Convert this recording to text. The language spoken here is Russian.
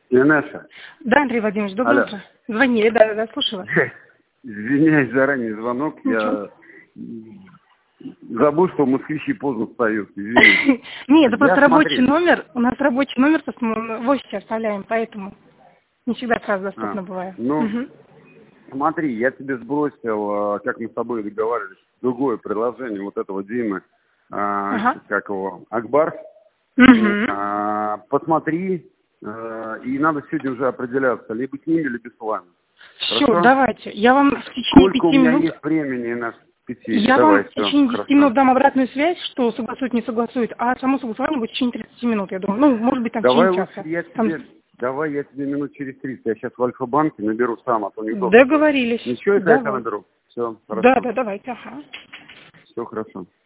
Инесса. Да, Андрей Владимирович, доброе утро. Звонили, да, слушала. Извиняюсь заранее звонок. Я забыл, что москвичи поздно встают. Извините. Нет, это просто рабочий номер. У нас рабочий номер, просто мы в офисе оставляем, поэтому не всегда сразу доступно бывает. Ну, смотри, я тебе сбросил, как мы с тобой договаривались, другое предложение вот этого Димы, как его, Акбар. Посмотри, и надо сегодня уже определяться, либо с ними, либо с вами. Все, давайте. Я вам в течение 5 минут... Сколько у меня есть времени на 5? Я вам в течение 10 минут дам обратную связь, что согласует, не согласует, а само согласование будет в течение 30 минут, я думаю. Ну, может быть, там в течение часа. Давай я тебе минут через 30. Я сейчас в Альфа-банке наберу сам, а то неудобно. Договорились. Ничего, если я наберу. Все, хорошо. Да, давайте, Все хорошо.